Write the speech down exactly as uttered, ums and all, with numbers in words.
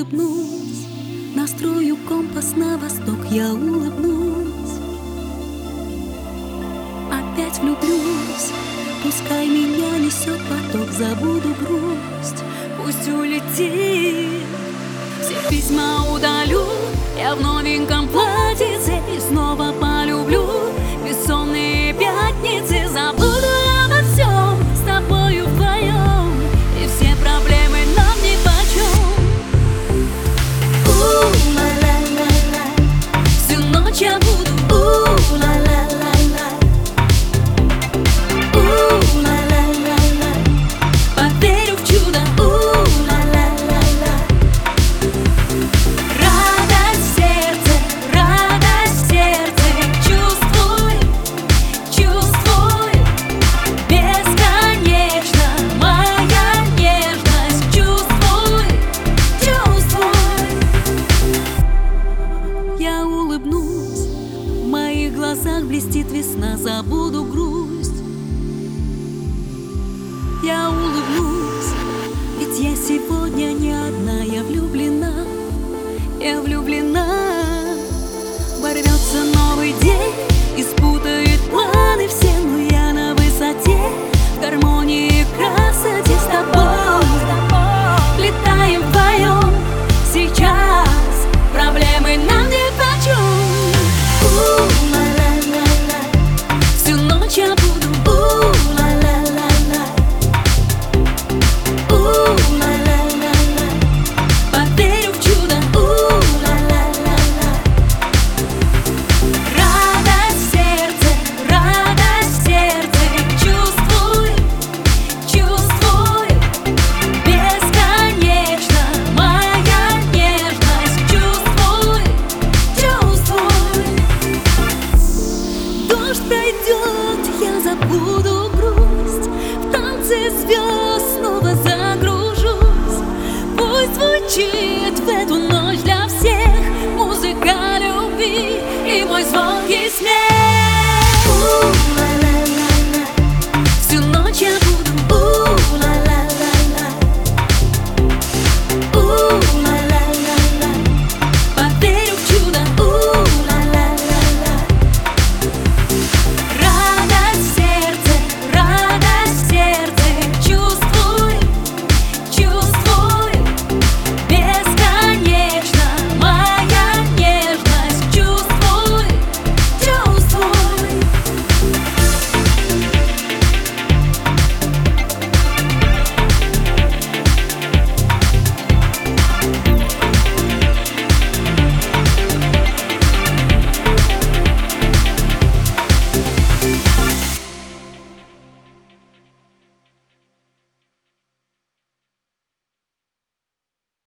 улыбнусь, настрою компас на восток, я улыбнусь. Опять влюблюсь, пускай меня несет поток, забуду грусть, пусть улетит. Все письма удалю, я в новеньком платьице и снова полюблю. Бессонные пятницы, забуду обо всем с тобою вдвоем, и все проблемы нам нипочем. У-ла-ла-ла-ла, всю ночь я буду у-ла-ла-ла-ла, у-ла-ла-ла-ла, поверю в чудо, у-ла-ла-ла-ла. Радость в сердце, радость в сердце, чувствуй, чувствуй, бесконечно моя нежность, чувствуй, чувствуй. Я улыбнусь, в моих глазах блестит весна, забуду грусть. Я улыбнусь, ведь я сегодня не одна, я влюблена, я влюблена. Ворвется новый день и спутает планы все, но я на высоте, в гармонии и красоте с тобой. Летаем вдвоем сейчас, проблемы нам нипочем. У-ла-ла-ла-ла, всю ночь я буду у-ла-ла-ла-ла, у-ла-ла-ла-ла, поверю в чудо, у-ла-ла-ла-ла. Радость в сердце, радость в сердце, чувствуй, чувствуй, бесконечно моя нежность, чувствуй, чувствуй. Дождь пройдет, я забуду грусть, в танце звезд снова загружусь. Пусть звучит в эту ночь для всех музыка любви и мой звонкий